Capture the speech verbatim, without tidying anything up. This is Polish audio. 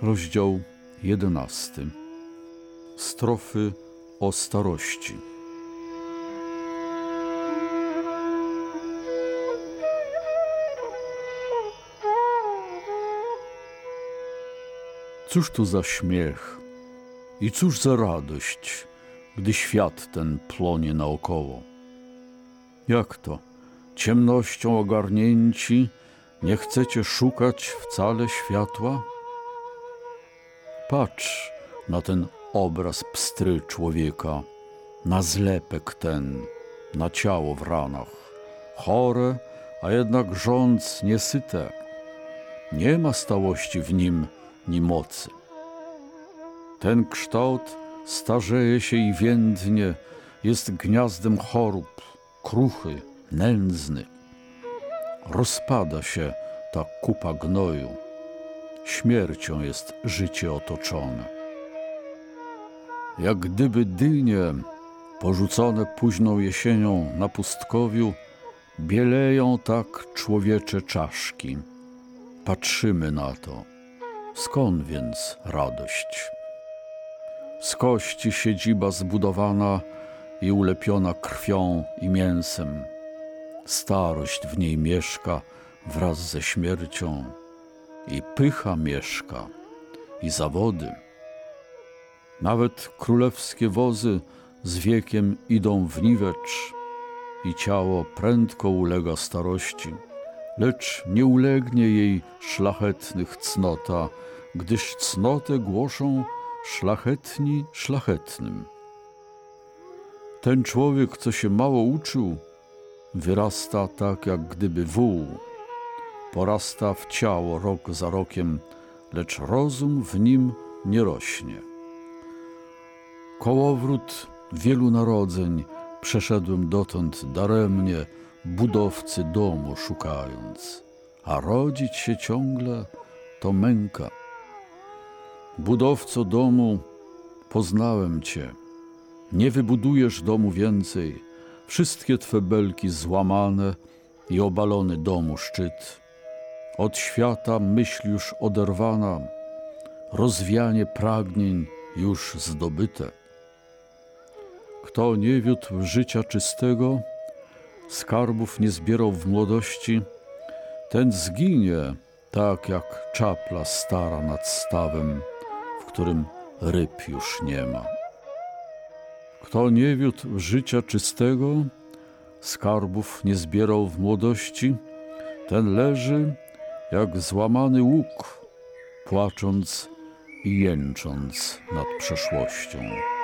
Rozdział jedenasty. Strofy o starości. Cóż to za śmiech i cóż za radość, gdy świat ten płonie naokoło? Jak to, ciemnością ogarnięci, nie chcecie szukać wcale światła? Patrz na ten obraz pstry człowieka, na zlepek ten, na ciało w ranach, chore, a jednak żądz niesyte. Nie ma stałości w nim ni mocy. Ten kształt starzeje się i więdnie, jest gniazdem chorób, kruchy, nędzny. Rozpada się ta kupa gnoju. Śmiercią jest życie otoczone. Jak gdyby dynie, porzucone późną jesienią na pustkowiu, bieleją tak człowiecze czaszki. Patrzymy na to. Skąd więc radość? Z kości siedziba zbudowana i ulepiona krwią i mięsem. Starość w niej mieszka wraz ze śmiercią. I pycha mieszka, i zawody. Nawet królewskie wozy z wiekiem idą w niwecz i ciało prędko ulega starości, lecz nie ulegnie jej szlachetnych cnota, gdyż cnotę głoszą szlachetni szlachetnym. Ten człowiek, co się mało uczył, wyrasta tak jak gdyby wół. Porasta w ciało rok za rokiem, lecz rozum w nim nie rośnie. Kołowrót wielu narodzeń przeszedłem dotąd daremnie, budowcy domu szukając, a rodzić się ciągle to męka. Budowco domu, poznałem cię, nie wybudujesz domu więcej, wszystkie twe belki złamane i obalony domu szczyt. Od świata myśl już oderwana, rozwianie pragnień już zdobyte. Kto nie wiódł życia czystego, skarbów nie zbierał w młodości, ten zginie tak jak czapla stara nad stawem, w którym ryb już nie ma. Kto nie wiódł życia czystego, skarbów nie zbierał w młodości, ten leży jak złamany łuk, płacząc i jęcząc nad przeszłością.